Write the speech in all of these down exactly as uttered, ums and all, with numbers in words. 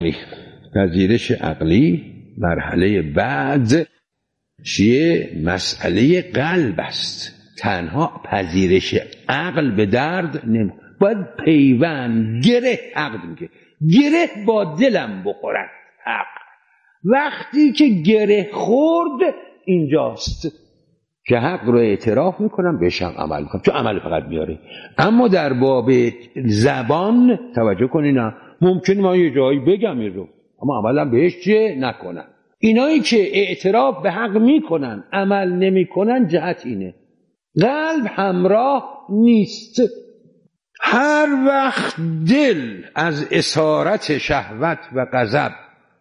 پذیرش عقلی مرحله بعد چیه؟ مسئله قلب است. تنها پذیرش عقل به درد نمی باید پیوند گره عقل میگه گره با دلم بخورد عقل. وقتی که گره خورد اینجاست که حق رو اعتراف میکنم بهشم عمل میکنم، چون عمل فقط میاره. اما در باب زبان توجه کنین، نه ممکن ما یه جایی بگم این رو اما عملم بهش چه نکنم. اینایی که اعتراف به حق میکنن عمل نمیکنن جهت اینه، قلب همراه نیست. هر وقت دل از اسارت شهوت و غضب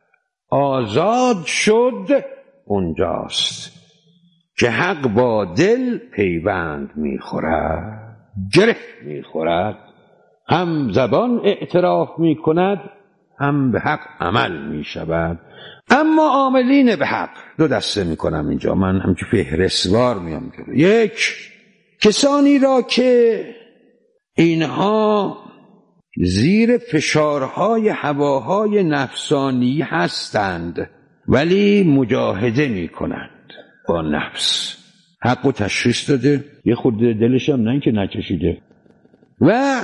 آزاد شد اونجاست که حق با دل پیوند میخورد، گره میخورد، هم زبان اعتراف میکند هم به حق عمل میشود. اما عاملین به حق دو دسته میکنم اینجا، من همچه فهرستوار میام. یک، کسانی را که اینها زیر فشارهای هواهای نفسانی هستند ولی مجاهده میکنند با نفس، حق و تشخیص داده، یه خود دلش هم نه که نکشیده. و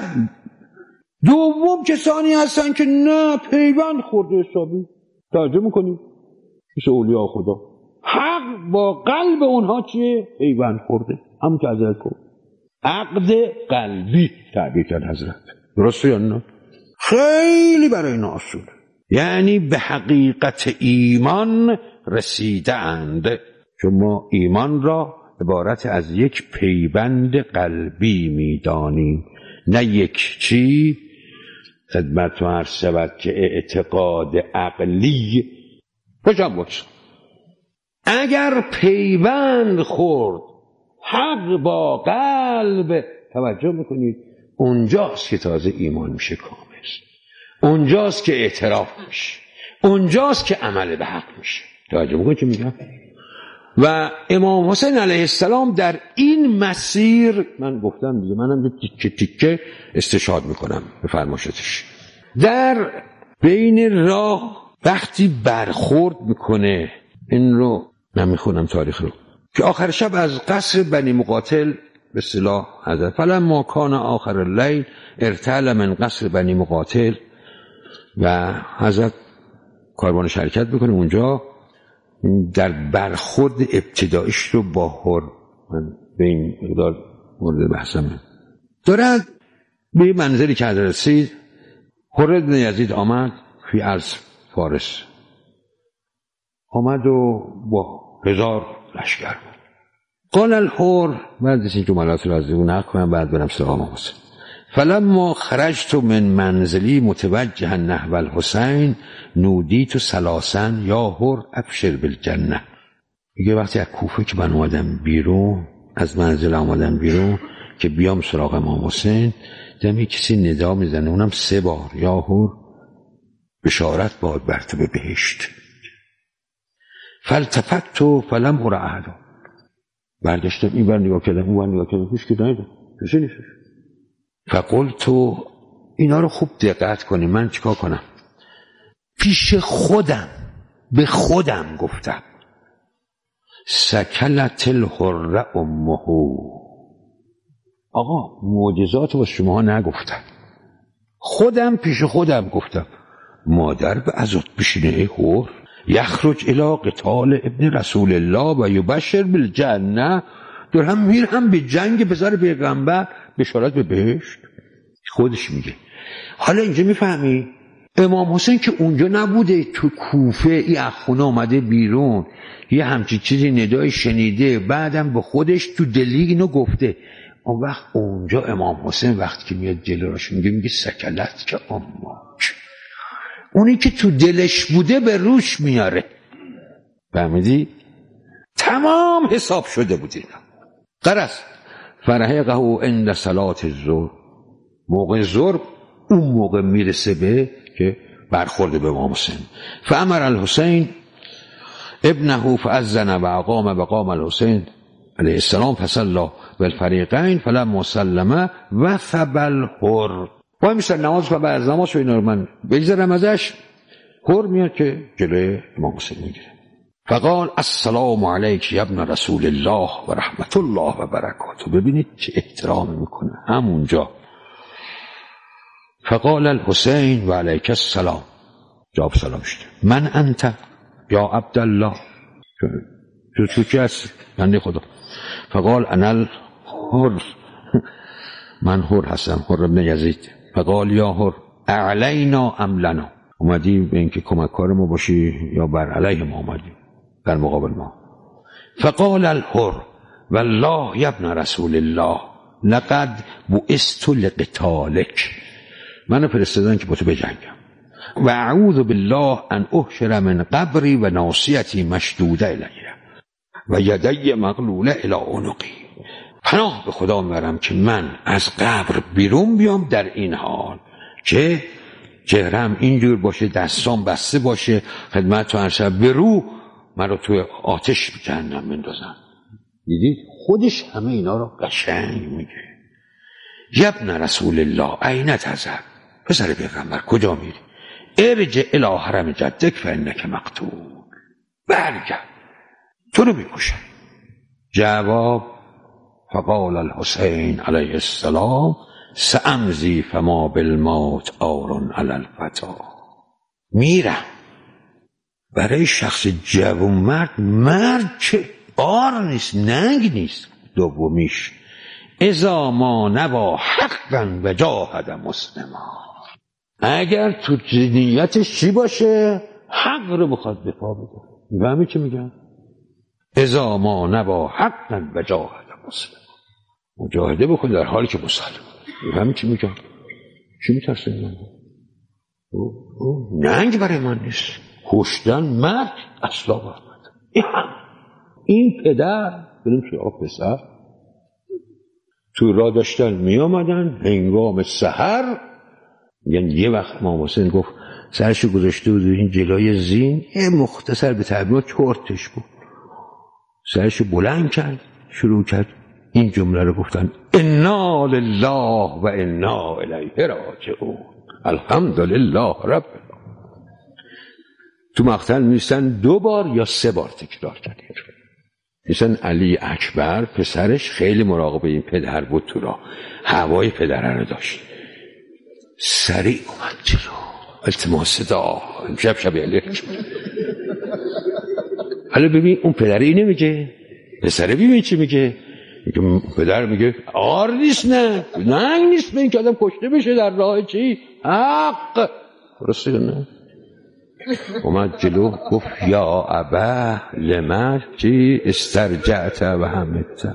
دوم کسانی هستن که نه پیوند خورده حسابی. توجه میکنیم مثل اولیاء خدا حق با قلب اونها چیه؟ پیوند خورده. هم که حضرت گفت عقد قلبی تعبیر کرد حضرت، درسته یا نه؟ خیلی برای اینا اصول، یعنی به حقیقت ایمان رسیده اند. چون ما ایمان را عبارت از یک پیوند قلبی میدانیم، نه یک چی. خدمتتون عرض شود که اعتقاد عقلی بجام باش. اگر پیوند خورد حق با قلب، توجه میکنید اونجاست که تازه ایمان میشه کامل، اونجاست که اعتراف میشه، اونجاست که عمل به حق میشه. توجه میکنید که میگم. و امام حسین علیه السلام در این مسیر، من گفتم دیگه منم تیکه تیکه استشهاد میکنم به فرماشتش، در بین راه وقتی برخورد میکنه، این رو نمیخونم تاریخ رو، که آخر شب از قصر بنی مقاتل به اصطلاح حضرت فلما کان آخر اللیل ارتحل من قصر بنی مقاتل، و حضرت کاروان شرکت میکنه اونجا. در برخورد ابتدایش رو با هر، من به این مقدار مورد بحثمه، دارد به منزلی که حضرت رسید، هر بن یزید آمد فی ارض فارس، آمد و با هزار لشکر بود. قال الحر، بعد از این جملات رو از اون نقل کنم بعد برم سراغ امام حسین. فلما خرجت من منزلی متوجها نحو الحسین نودیت ثلاثا یا هر ابشر بالجنه. میگه وقتی از کوفه که من اومدم بیرون، از منزل اومدم بیرون که بیام سراغ امام حسین، دیدم یک کسی ندا میزنه، اونم سه بار یا هر بشارت باد بر تو به بهشت. فالتفت فلم ار احد، برگشتم این بر نگاه کردم اون بر نگاه کردم، هیچ که ندیدم، کسی نیست. فقلت اینا رو خوب دقت کنی، من چیکار کنم؟ پیش خودم به خودم گفتم سکلت الحر امه. آقا معجزات رو شما نگفتم، خودم پیش خودم گفتم مادر به عزت بشینه ای هر یخرج الی قتال ابن رسول الله و یبشر بالجنه، دارم میرم به جنگ پسر پیغمبر بشارت به بهشت. خودش میگه. حالا اینجا میفهمی امام حسین که اونجا نبوده، تو کوفه ای اخونه آمده بیرون، یه همچین چیزی ندای شنیده، بعدم به خودش تو دلی اینو گفته. اون وقت اونجا امام حسین وقتی که میاد جلوش میگه میگه سکلت که اماک، اونی که تو دلش بوده به روش میاره. فهمیدی؟ تمام حساب شده بود اینا. قرص فرحقه عند صلات الظهر، موقع ظهر اون موقع میرسه به که برخورده به امام حسین. فامر الحسین ابنه فاذن و اقام و قام الحسین علیه السلام فصلی بالفریقین فلما سلم وثب الحر. وای میشه نماز و بعد از نماز و اینا رو من بگذارم ازش. هر میاد که جلوی امام حسین میگیره. فقال السلام علیک یا ابن رسول الله و رحمت الله و برکاته. ببینید چه احترامی میکنه همونجا. فقال الحسین و علیک السلام. جواب سلام شد. من انت یا عبدالله. تو تو چی هستی؟ بنده خدا. فقال انا الحر. من حر هستم، حر ابن یزید. فقال یا حر اعلینا ام لنا. اومدی به اینکه کمک کار ما باشی یا بر علیه ما اومدی در مقابل ما؟ فقال الحر والله یا ابن رسول الله لقد بعثت لقتالک. منو فرستادن که با تو بجنگم. و اعوذ بالله ان احشر من قبری و ناصیتی مشدوده الیه و یدی مغلوله الی عنقی. پناه به خدا میبرم که من از قبر بیرون بیام در این حال که چهرم اینجور باشه، دستام بسته باشه، خدمت تو عرض به رو من رو توی آتش جهنم بندازن. دیدید خودش همه اینا رو قشنگ میگه. یبن رسول الله این تذهب. پسر پیغمبر کجا میری؟ ارجع الی حرم جدک فانک مقتول. برگرد تو رو میکشن. جواب فقال الحسین علیه السلام سامضی فما بالموت آر علی الفتا. میرم. برای شخص جوان مرد مرد که آر نیست، ننگ نیست. دومیش اذا ما نبا حقا و جاهد مسلما. اگر تو نیتش چی باشه؟ حق رو بخواد به پا بده. میفهمی چی میگم؟ اذا ما نبا حقا و جاهد مسلما. مجاهده بکن در حالی که مسلم. میفهمی چی میگم؟ چی میترسه من؟ ننگ برای من نیست. کشتن مرد اصلا برمد. این هم این پدر بریم سراغ پسر تو را داشتن می آمدن هنگام سحر. یعنی یه وقت امام حسین گفت سرشو گذاشته بود این جلوی زین، یه مختصر به تعبیر چرتش بود، سرشو بلند کرد شروع کرد این جمله رو گفتن انا لله و انا الیه راجعون الحمدلله رب. تو مقتل میستن دو بار یا سه بار تکرار کرد. میستن علی اکبر پسرش خیلی مراقب این پدر بود، تو را هوای پدره رو داشت. سریع اومد جلو التماس دا شب شب علی. حالا ببین اون پدر اینه میگه، پسره ببین چی میگه. میگه پدر میگه آر نیست، نه ننگ نیست به این که آدم کشته بشه در راه چی؟ حق. درسته نه؟ اومد جلو گفت یا ابا لما چی استرجعت و همت.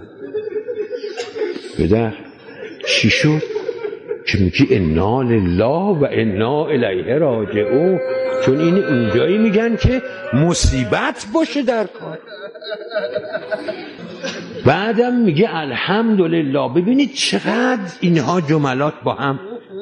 پدر چی شد که میگی انا لله و انا الیه راجعون؟ چون این اونجایی میگن که مصیبت باشه در کار. بعدم میگه الحمدلله. ببینید چقدر اینها جملات با هم.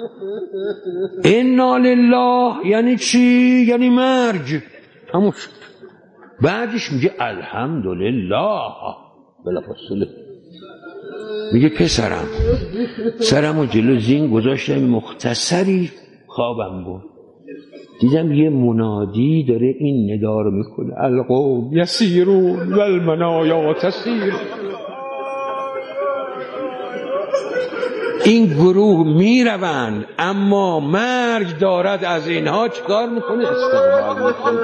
انا لله یعنی چی؟ یعنی مرگ. همون شد. بعدش میگه الحمدلله بلافاصله. میگه پسرم سرمو جلو زین گذاشتم مختصری خوابم بود، دیدم یه منادی داره این ندا رو میکنه القوم یسیرون و المنایا تسیر. این گروه میروند اما مرگ دارد از اینها چیکار میکنه؟ استقبال میکنه.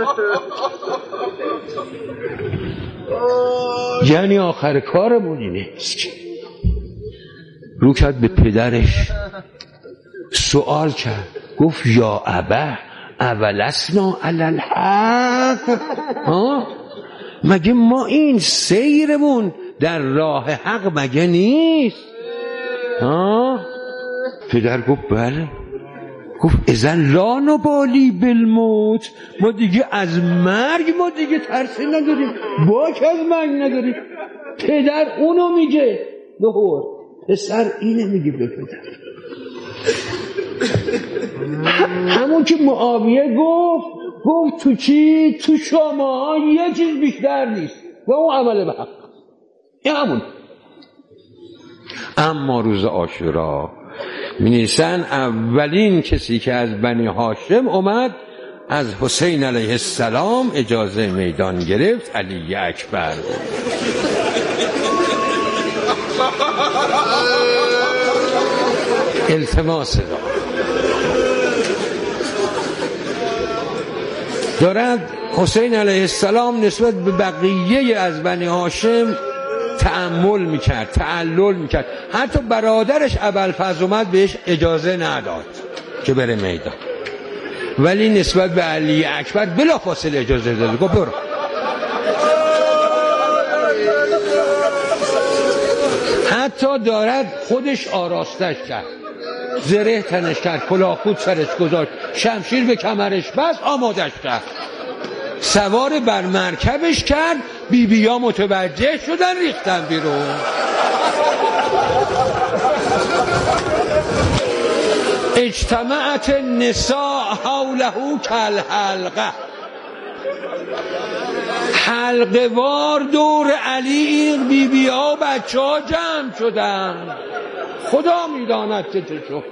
یعنی آخر کارمون اینه. رو کرد به پدرش سوال کرد گفت یا ابا اولسنا علی الحق. ها مگه ما این سیرمون در راه حق مگه نیست؟ ها پدر گفت بله. گفت اذن لا نبالی بالموت. ما دیگه از مرگ ما دیگه ترسی نداریم، باک از مرگ نداریم. پدر اونو میگه دهور، پسر اینه میگه به پدر. همون که معاویه گفت گفت تو چی؟ تو شما یه چیز بیشتر نیست و اون عمل به حق. این همون. اما روز عاشورا می‌نویسن اولین کسی که از بنی هاشم اومد از حسین علیه السلام اجازه میدان گرفت، علی اکبر بود. التماس دارد حسین علیه السلام نسبت به بقیه از بنی هاشم تأمل میکرد، تعلل میکرد. حتی برادرش ابوالفضل اومد بهش اجازه نداد که بره میدان، ولی نسبت به علی اکبر بلافاصله اجازه داد، گفت برو. حتی دارد خودش آراستش کرد، زره تنش کرد، کلاهخود سرش گذاشت، شمشیر به کمرش بست، آمادش کرد، سوار بر مرکبش کرد. بی بیا متوجه شدن، ریختن بیرون. اجتمعت النساء حوله کالحلقه، حلقه وار دور علی این بی بی ها و بچه ها جمع شدن. خدا میداند چه چه شد،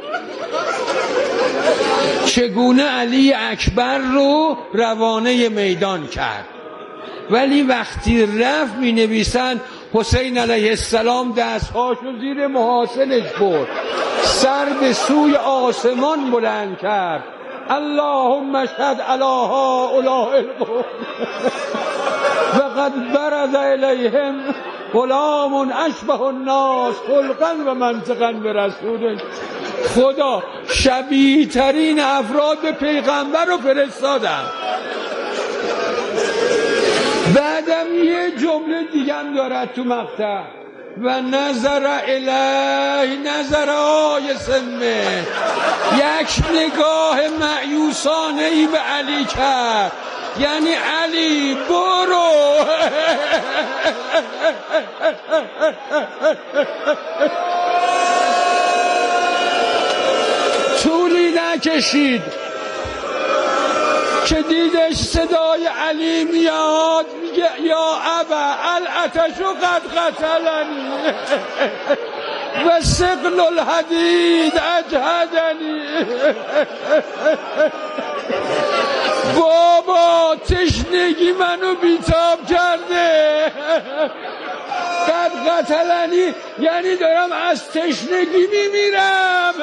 چگونه علی اکبر رو روانه میدان کرد. ولی وقتی رفت می نویسند حسین علیه السلام دستهاشو زیر محاصلش برد، سر به سوی آسمان بلند کرد، اللهم اشهد علی هؤلاء القوم وقد برز الیهم غلام اشبه الناس خلقا و منطقا به رسول. خدا شبیه ترین افراد به پیغمبر رو فرستادم. بعدم یه جمله دیگم دارد تو مقطع، و نظر الیه نظر آی سمه، یک نگاه مایوسانه ای به علی کرد، یعنی علی برو. طولی نکشید که دیدش صدای علی میاد، میگه یا ابا العطش قد قتلنی و ثقل الحدید اجهدنی. بابا تشنگی منو بیتاب کرده. قد قتلنی یعنی دارم از تشنگی میمیرم.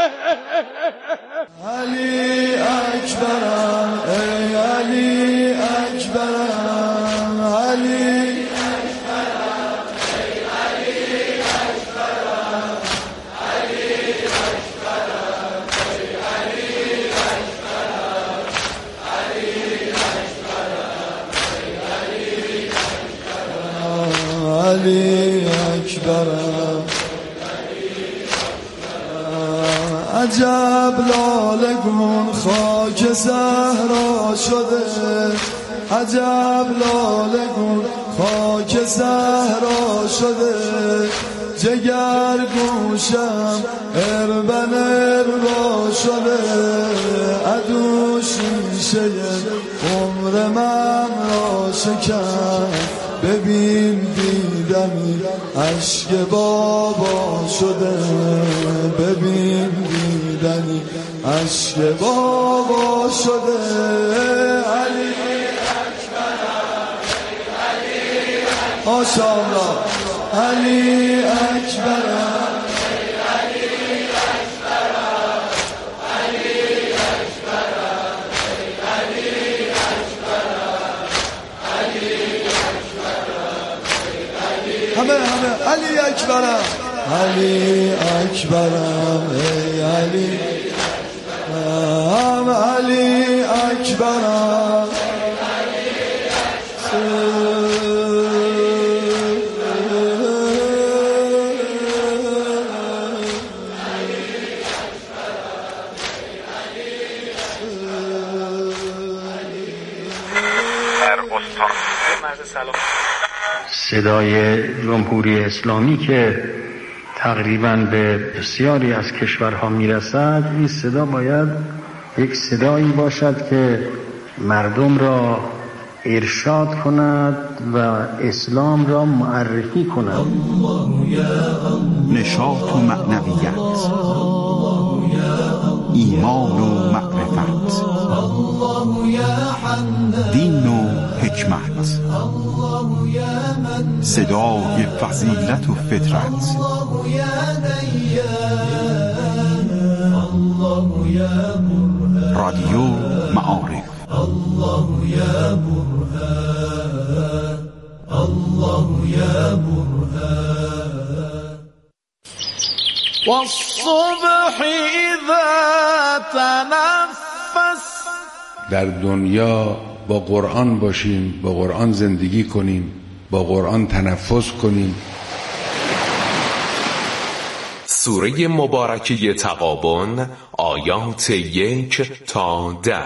علی اکبرم ای علی اکبرم، علی اکبرم ای علی اکبرم، علی اکبرم ای علی اکبرم، علی اکبرم ای علی اکبرم. عجب لالگون خاک صحرا شده، عجب لالگون خاک صحرا شده، جگر گوشم اربن اربا شده، عدو شیشه عمر من را شکن، ببین دیدمی عشق بابا شده، ببین دیدنی عشق بابا شده. علی اکبرم علی ماشاءالله، علی اکبرم علی اکبرم، علی اکبرم علی اکبرم، علی همه همه علی اکبرم، علی اکبرم ای علی هم علی اکبرم. صدای جمهوری اسلامی که تقریباً به بسیاری از کشورها میرسد، این صدا باید یک صدایی باشد که مردم را ارشاد کند و اسلام را معرفی کند. نشاط و معنویت. ایمان و معرفت، دین و حکمت، صدای فضیلت و فطرت، رادیو معارف. الله یا برهان، الله یا برهان. والصبح اذا تنفس. در دنیا با قرآن باشیم، با قرآن زندگی کنیم، با قرآن تنفس کنیم. سوره مبارکه تغابن، آیات یک تا ده.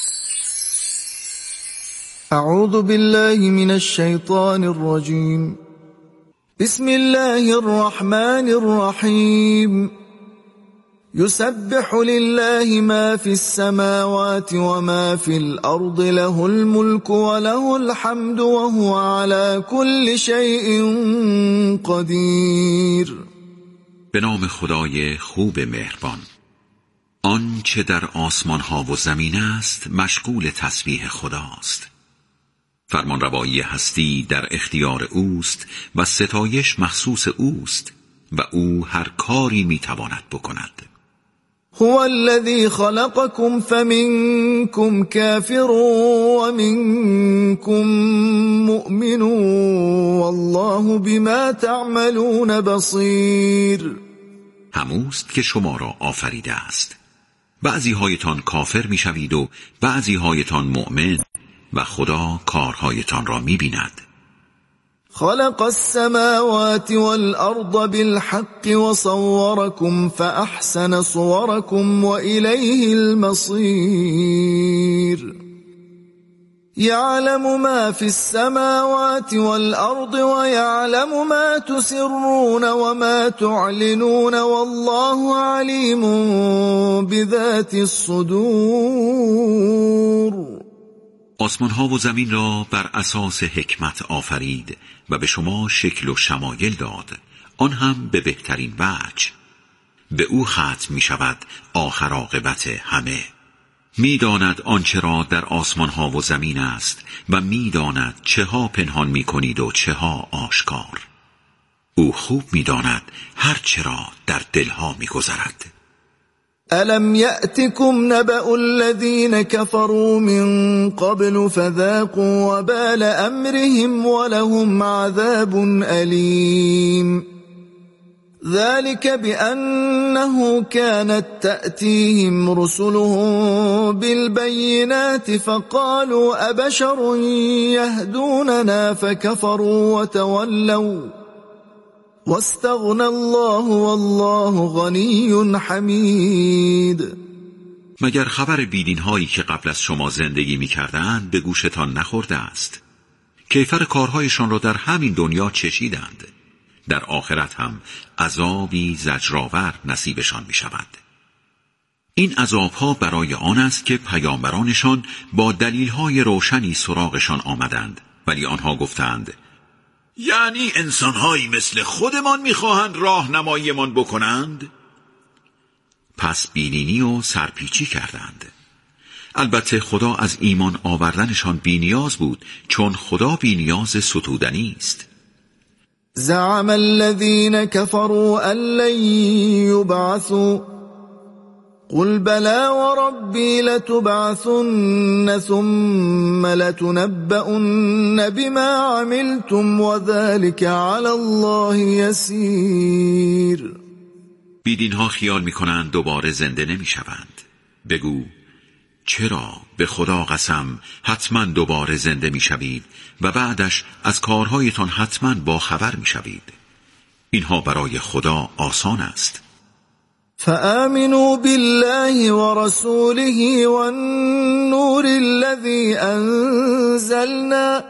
اعوذ بالله من الشیطان الرجیم. بسم الله الرحمن الرحیم. يسبح لله ما في السماوات وما في الأرض، له الملك وله الحمد وهو على كل شيء قدير. به نام خدای خوب مهربان. آن چه در آسمان ها و زمین است مشغول تسبیح خداست. فرمانروایی هستی در اختیار اوست و ستایش مخصوص اوست و او هر کاری میتواند بکند. هو الذي خلقكم فمنكم كافر ومنكم مؤمن والله بما تعملون بصير. هموست که شما را آفریده است. بعضی هایتان کافر میشوید و بعضی هایتان مؤمن و خدا کارهایتان را میبیند. خلق السماوات والأرض بالحق وصوركم فأحسن صوركم وإليه المصير. يعلم ما في السماوات والأرض ويعلم ما تسرون وما تعلنون والله عليم بذات الصدور. آسمان ها و زمین را بر اساس حکمت آفرید و به شما شکل و شمایل داد، آن هم به بهترین وجه. به او ختم می شود آخر عاقبت همه. می داند آنچه را در آسمان ها و زمین است و می داند چه ها پنهان می کنید و چه ها آشکار. او خوب می داند هر چه را در دلها می گذرد. ألم يأتكم نبأ الذين كفروا من قبل فذاقوا وبال أمرهم ولهم عذاب أليم. ذلك بأنه كانت تأتيهم رسلهم بالبينات فقالوا أبشر يهدوننا فكفروا وتولوا واستغنى الله والله غنی حمید. مگر خبر بیدین هایی که قبل از شما زندگی می کردند به گوشتان نخورده است؟ کیفر کارهایشان را در همین دنیا چشیدند، در آخرت هم عذابی زجرآور نصیبشان می شود. این عذابها برای آن است که پیامبرانشان با دلیلهای روشنی سراغشان آمدند، ولی آنها گفتند یعنی انسانهایی مثل خودمان میخواهند راهنماییمان بکنند؟ پس بینینی و سرپیچی کردند. البته خدا از ایمان آوردنشان بینیاز بود، چون خدا بینیاز ستودنی است. زعم الذين كفروا أن لن يبعثوا قل بلى وربي لتبعثن ثم لتنبؤن بما عملتم وذلك على الله يسير. بیدین ها خیال می کنند دوباره زنده نمی شوند. بگو چرا؟ به خدا قسم حتما دوباره زنده می شوید و بعدش از کارهایتان حتما با خبر می شوید. اینها برای خدا آسان است. فآمنوا بالله ورسوله والنور الذي أنزلنا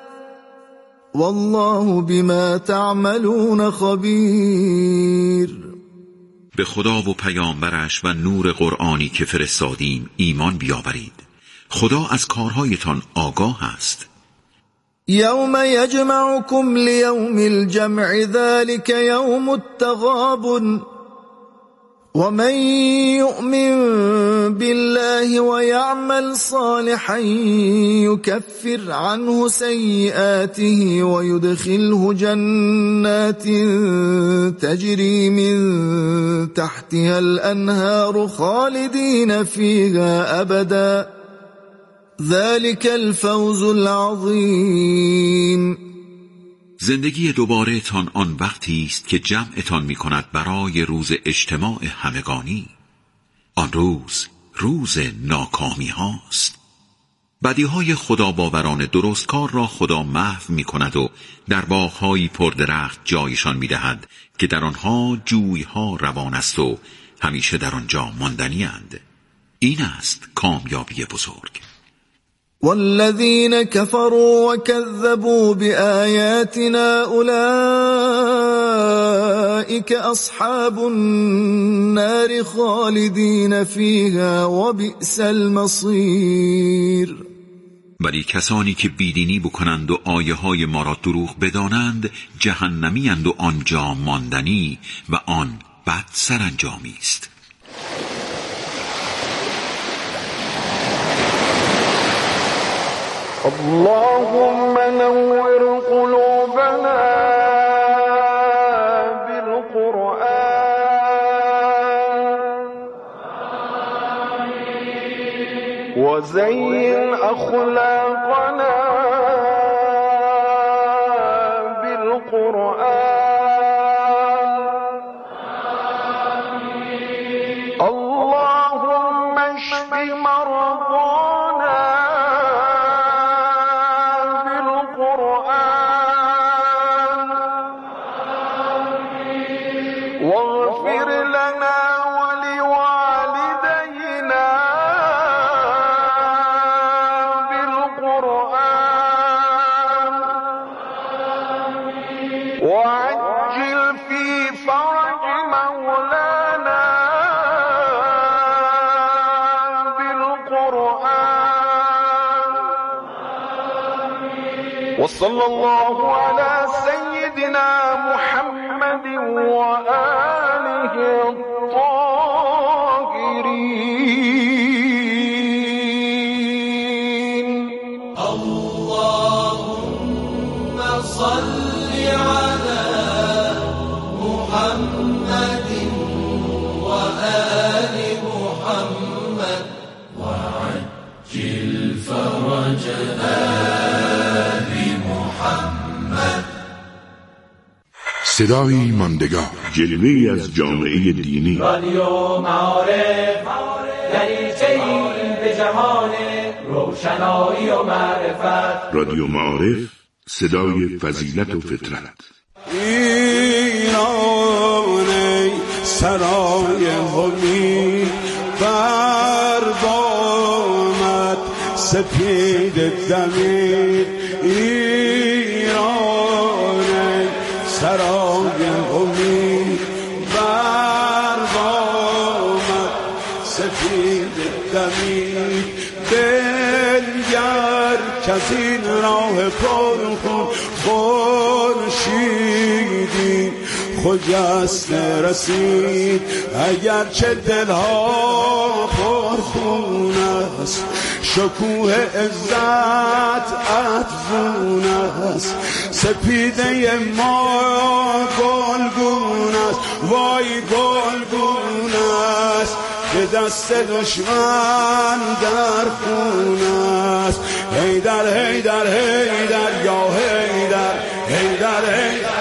والله بما تعملون خبیر. به خدا و پیامبرش و نور قرآنی که فرستادیم ایمان بیاورید. خدا از کارهایتان آگاه است. یوم یجمعکم لیوم الجمع ذلك یوم التغابن ومن يؤمن بالله ويعمل صالحا يكفر عنه سيئاته ويدخله جنات تجري من تحتها الأنهار خالدين فيها أبدا ذلك الفوز العظیم. زندگی دوباره تان آن وقتی است که جمعتان می کند برای روز اجتماع همگانی. آن روز روز ناکامی هاست. بدی های خدا باوران درستکار را خدا محو می کند و در باغ‌هایی پردرخت جایشان می دهد که در آنها جویها روان است و همیشه در آنجا ماندنی اند. این است کامیابی بزرگ. والذين كفروا وكذبوا بآياتنا أولئك أصحاب النار خالدين فيها وبئس المصير. ولی کسانی که بیدینی بکنند و آیه های ما را دروغ بدانند جهنمی اند و آنجا ماندنی و آن بد سرانجامی است. اللهم نور قلوبنا بالقرآن وزين أخلاقنا بالقرآن اللهم اشف مرضانا واغفر لنا ولوالدينا بالقرآن وعجل في فرج مولانا بالقرآن وصلى الله على سيدنا محمد وآله الطاهرين. اللهم صل على محمد وآل محمد وعجل فرج آل محمد. صدایی ماندگار، جلوه‌ای از جامعه دینی. رادیو معارف دریچه‌ای به جهان روشنایی و معرفت. رادیو معارف، صدای فضیلت و فطرت. ایران سرای امید بر بامت سپید دمید. ایران سرای امید بر بامت سپید دمید. بنگر کز این راه پرخون خورشیدی خجسته رسید. اگرچه دلها پرخون است شکوه عزت افزون است. سپیده ما گلگون است وای گلگون است به دست دشمن در خون است. حیدر حیدر حیدر یا حیدر حیدر حیدر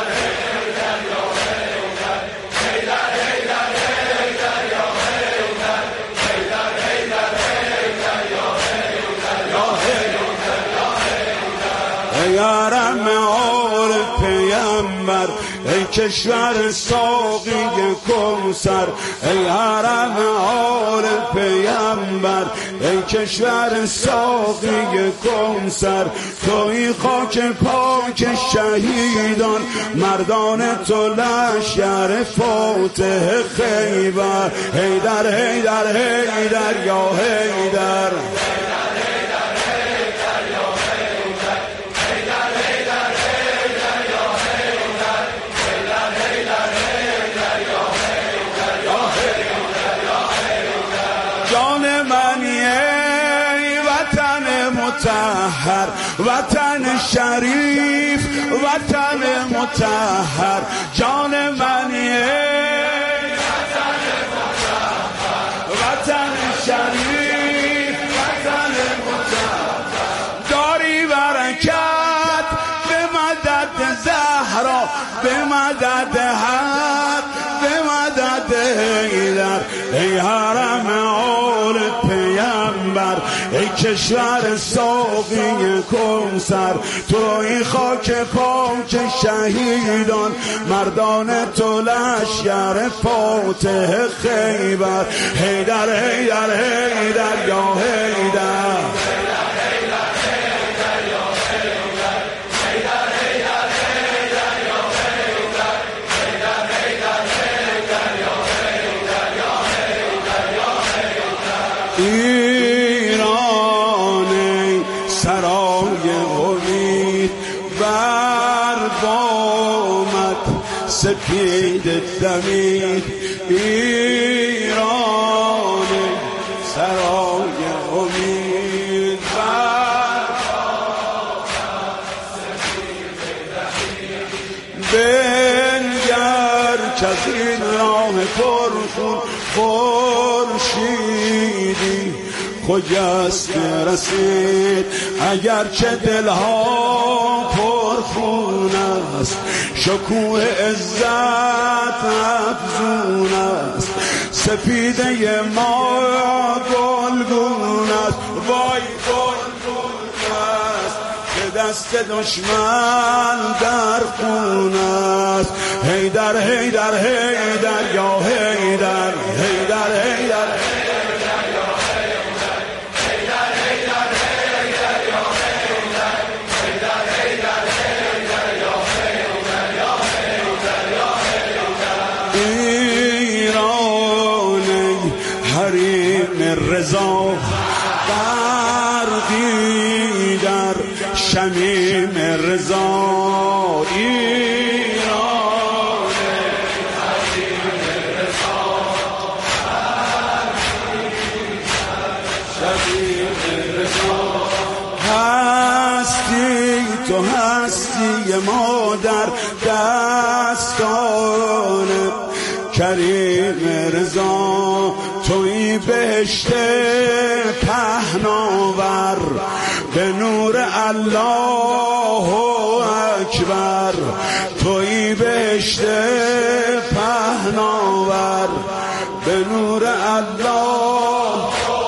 یارم آل پیامبر ای کشور ساقی کوثر. ای حرم آل پیامبر ای کشور ساقی کوثر. توی خاک پاک شهیدان مردان تو لشکر فاتح خیبر. حیدر حیدر حیدر یا حیدر وطن شریف وطن مطهر جان منیه وطن شریف وطن مطهر داری برکت به مدد زهرا به مدد حق به مدد حیدر ای حرم آل پیامبر ای کشور ساقی کوثر تو این خاک پاک شهیدان مردان تو لشکر فاتح خیبر حیدر حیدر حیدر یا حیدر ایران سرای امید بر بامت سپید دمید ایران سرای امید بر بامت سپید دمید بنگر کز این راه پرخون خورشیدی خجست رسید اگرچه دلها پرخون است شکوه عزت افزون است سپیده ما گلگون است وای گلگون است که دست دشمن در خون است حیدر حیدر حیدر یا حیدر حیدر حیدر رضا غرقی در شمیم رضا ایران حریم رضا غرقی در شمیم رضا هستی تو هستی ما در دستان کریم رضا توی بهشت پهناور به نور الله اکبر توی بهشت پهناور به نور الله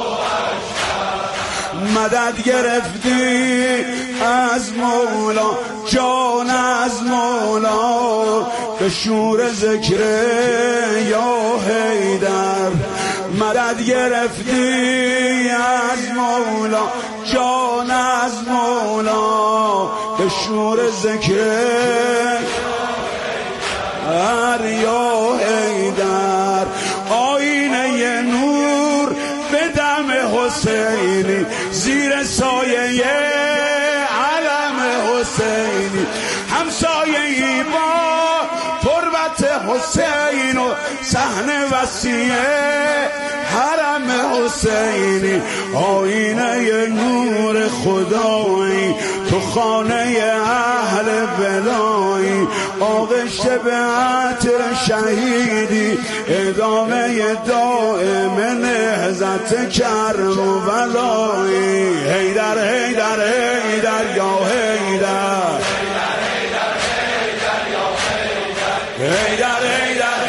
مدد گرفتی از مولا جان از مولا به شور ذکر یا حیدر مدد گرفتی از مولا جان از مولا به شور ذکر هر یا حیدر آینه نور به دم حسینی زیر سایه علم حسینی همسایه‌ای با تربت حسین و صحن وسیع حرم حسینی آینه نور خدایی تو خانه اهل بلایی آغشته به عطر شهیدی ادامه دائم نهضت کرم و ولایی حیدر حیدر حیدر یا حیدر حیدر حیدر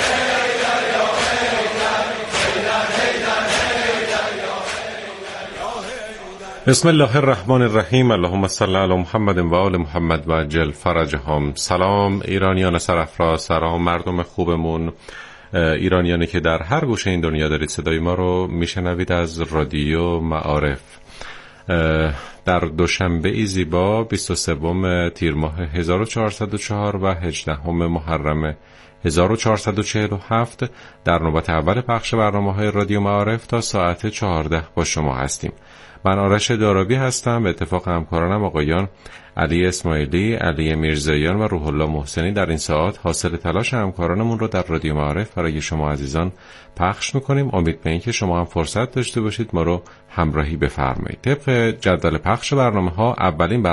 بسم الله الرحمن الرحیم. اللهم صل علی محمد و آل محمد و عجل فرجهم. سلام ایرانیان سرافراز، سلام مردم خوبمون، ایرانیانی که در هر گوشه این دنیا دارید صدای ما رو میشنوید از رادیو معارف. در دوشنبه ای زیبا بیست و سوم تیر ماه هزار و چهارصد و چهار و هجدهم محرم هزار و چهارصد و چهل و هفت در نوبت اول پخش برنامه‌های رادیو معارف تا ساعت چهارده با شما هستیم. من آرش دارابی هستم. به اتفاق همکارانم آقایان علی اسماعیلی، علی میرزاییان و روح الله محسنی در این ساعت حاصل تلاش همکارانمون رو در رادیو معارف برای شما عزیزان پخش میکنیم. امید به این که شما هم فرصت داشته باشید ما رو همراهی بفرمایید. طبق جدول پخش برنامه ها اولین